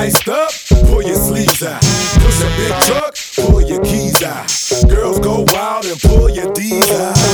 iced up, pull your sleeves out. Push a big truck, pull your keys out. Girls go wild and pull your D's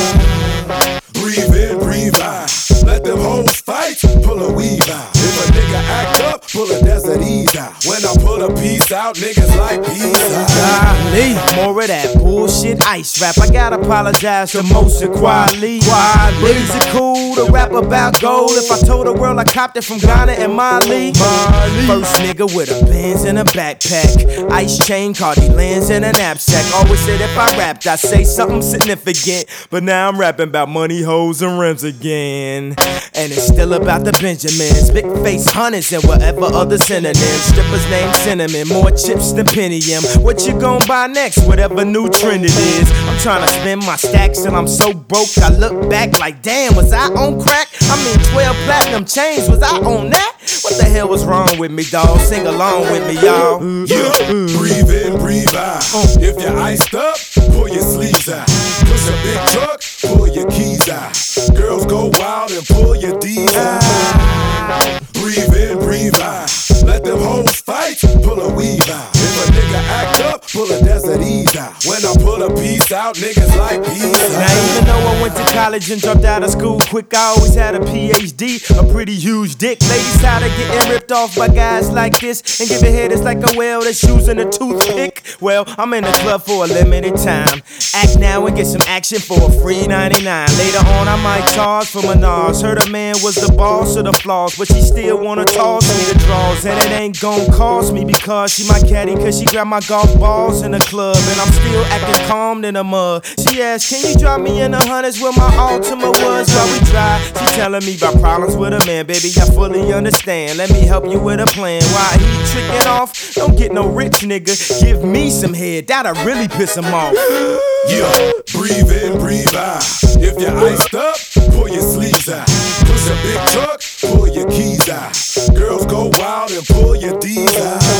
out. Breathe in, breathe out. Let them hoes fight, pull a weave out. If a nigga act up, pull a Desert Ease out. When I pull a piece out, niggas like peace out. Golly, more of that bullshit ice rap. I gotta apologize to Moshe Kweli. Is it cool to rap about gold? If I told the world I copped it from Ghana and Mali. First nigga with a Benz in a backpack, ice chain, Cardi lens in a knapsack. Always said if I rapped, I'd say something significant. But now I'm rapping about money, hoes, and rims again. And it's still about the Benjamins, big face hunters, and whatever other synonyms. Strippers named Cinnamon, more chips than Pentium. What you gon' buy next? Whatever new trend it is. I'm trying to spend my stacks and I'm so broke. I look back like, damn, was I on crack? I mean, 12 platinum chains, was I on that? What the hell was wrong with me, dawg? Sing along with me, y'all. Yeah, breathe in, breathe out. If you're iced up, pull your sleeves out. Push a big truck, pull your keys out. Girls go wild and pull your D's out. Breathe in, breathe out. Let them hoes fight, pull a weave out. If a nigga act up, pull a Desert Ease out. When I pull a piece out, niggas like peace out. Now even though I went to college and dropped out of school quick, I always had a PhD, a pretty huge dick. Ladies tired of getting ripped off by guys like this, and giving head is like a whale that's using a toothpick. Well, I'm in the club for a limited time. Act now and get some action for a free 99. Later on I might charge for Menage. Heard a man was the boss of the flaws, but she still wanna toss me the draws. And it ain't gon' cost me because she my caddy, cause she grabbed my golf balls in the club. And I'm still acting calm in the mud. She asked, can you drop me in the hundreds where my Altima was while we drive? She telling me about problems with a man, baby, I fully understand. Let me help you with a plan. While he tricking off, don't get no rich nigga. Give me some head, that'll really piss him off. Yeah, breathe in, breathe out. If you're iced up, pull your sleeves out. Push a big truck, pull your keys out. Girls go wild and pull your D's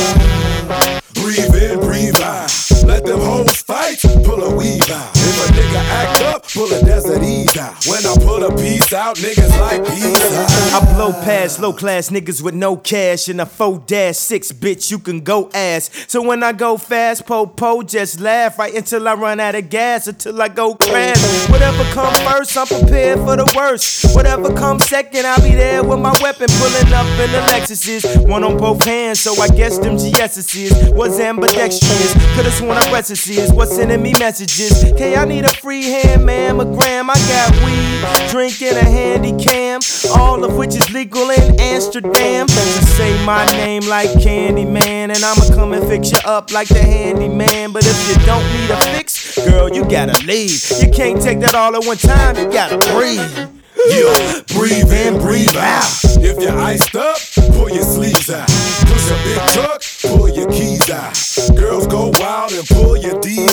out. Breathe in, breathe out. Let them hoes fight, pull a weave out. If a nigga act up, pull a Desert Ease out. When I pull a piece out, niggas like peace out. I blow past low class niggas with no cash in a 4-6, bitch, you can go ass. So when I go fast, po, just laugh right until I run out of gas, until I go crash. Whatever come first, I'm prepared for the worst. Whatever comes second, I'll be there with my weapon, pulling up in the Lexuses. One on both hands, so I guess them GS's was ambidextrous. Could've sworn I recipes, what's sending me messages? Okay, I need a free hand, mammogram. I got weed, drinking a handy cam, all of which is legal in Amsterdam. So say my name like Candyman, and I'ma come and fix you up like the handyman. But if you don't need a fix, girl, you gotta leave. You can't take that all at one time, you gotta breathe. Yeah, breathe in, breathe out. If you're iced up, pull your sleeves out. Push a big truck, pull your keys out. Girls go wild and pull your D's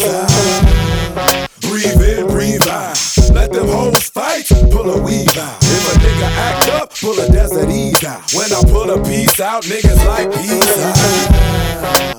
out. Breathe in, breathe out. Let them hoes fight, pull a weave out. If a nigga act up, pull a Desert Ease out. When I pull a piece out, niggas like peace out.